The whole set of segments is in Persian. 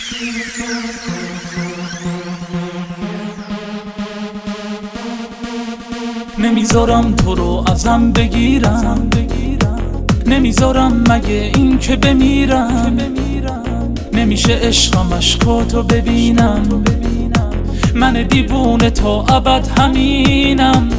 نمیذارم تو رو ازم بگیرم، نمیذارم مگه این که بمیرم. نمیشه عشقم عشقاتو ببینم، من دیوونه تا ابد همینم.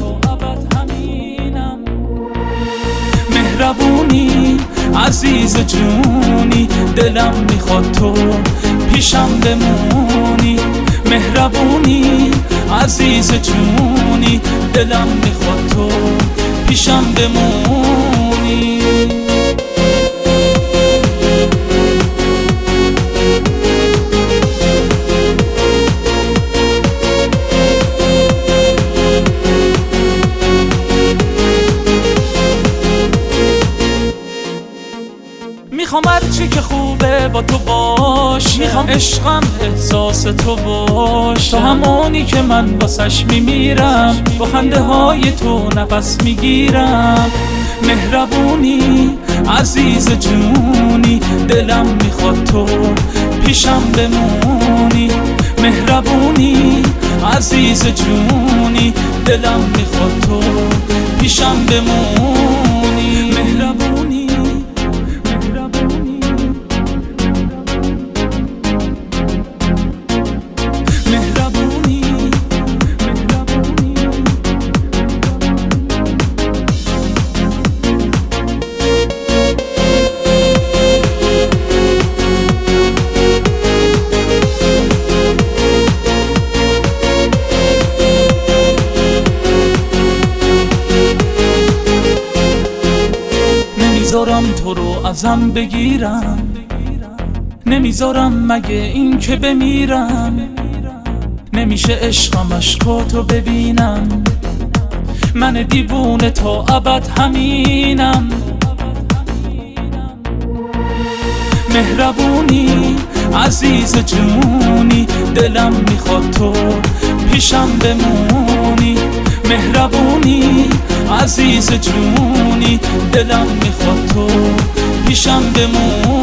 مهربونی عزیز جونی، دلم میخواد تو پیشم بمونی. مهربونی عزیز جونی، دلم میخواد تو پیشم بمونی. میخوام هرچی که خوبه با تو باش، میخوام عشقم احساس تو باش. تو همونی که من واسش میمیرم، با خنده های تو نفس میگیرم. مهربونی عزیز جونی، دلم میخواد تو پیشم بمونی. مهربونی عزیز جونی، دلم میخواد تو پیشم بمونی. مهربونی نمیذارم تو رو ازم بگیرم، نمیذارم مگه این که بمیرم. نمیشه عشقم عشقاتو ببینم، من دیوونه تا ابد همینم. مهربونی عزیز جونی، دلم میخواد تو پیشم بمونی. مهربونی عزیز جونی، دلم میخواد تو پیشم بمونی.